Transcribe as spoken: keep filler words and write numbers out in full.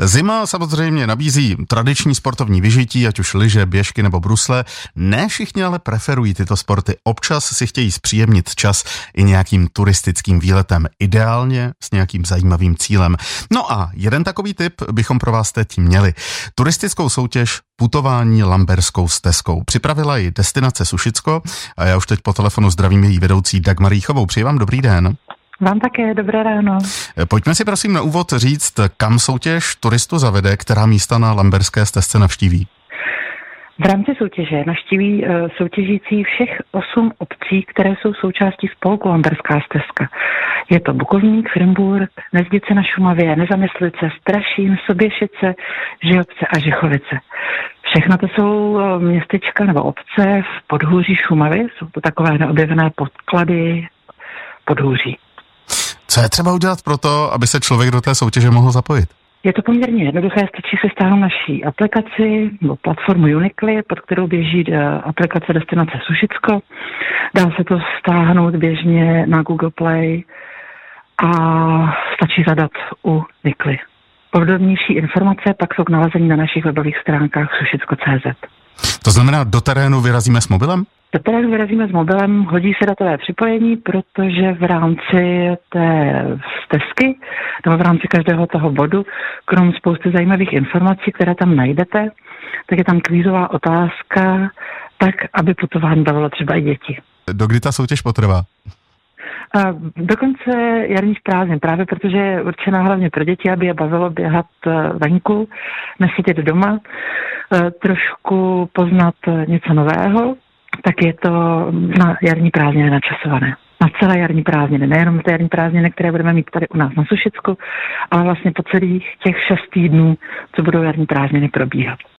Zima samozřejmě nabízí tradiční sportovní vyžití, ať už lyže, běžky nebo brusle. Ne všichni ale preferují tyto sporty. Občas si chtějí zpříjemnit čas i nějakým turistickým výletem. Ideálně s nějakým zajímavým cílem. No a jeden takový tip bychom pro vás teď měli. Turistickou soutěž putování Lamberskou stezkou. Připravila ji Destinace Sušicko a já už teď po telefonu zdravím její vedoucí Dagmar Jíchovou. Přeji vám dobrý den. Vám také, dobré ráno. Pojďme si prosím na úvod říct, kam soutěž turistu zavede, která místa na Lamberské stezce navštíví. V rámci soutěže navštíví uh, soutěžící všech osm obcí, které jsou součástí spolku Lamberská stezka. Je to Bukovník, Frimburk, Nezdice na Šumavě, Nezamyslice, Strašín, Soběšice, Žihobce a Žichovice. Všechno to jsou městečka nebo obce v podhůří Šumavy, jsou to takové neobjevené podklady podhůří. Co je třeba udělat pro to, aby se člověk do té soutěže mohl zapojit? Je to poměrně jednoduché, stačí si stáhnout naší aplikaci nebo platformu Unikly, pod kterou běží aplikace Destinace Sušicko. Dá se to stáhnout běžně na Google Play a stačí zadat u Unikly. Podrobnější informace pak jsou k nalezení na našich webových stránkách sušicko tečka cé zet. To znamená, do terénu vyrazíme s mobilem? Do terénu vyrazíme s mobilem, hodí se datové připojení, protože v rámci té stezky nebo v rámci každého toho bodu, krom spousty zajímavých informací, které tam najdete, tak je tam kvízová otázka, tak, aby putování bavilo třeba i děti. Dokdy ta soutěž potrvá? A dokonce jarních prázdnin, právě protože je určená hlavně pro děti, aby je bavilo běhat venku, nesedět doma, trošku poznat něco nového, tak je to na jarní prázdniny načasované. Na celé jarní prázdniny, nejenom ty jarní prázdniny, které budeme mít tady u nás na Sušicku, ale vlastně po celých těch šest týdnů, co budou jarní prázdniny probíhat.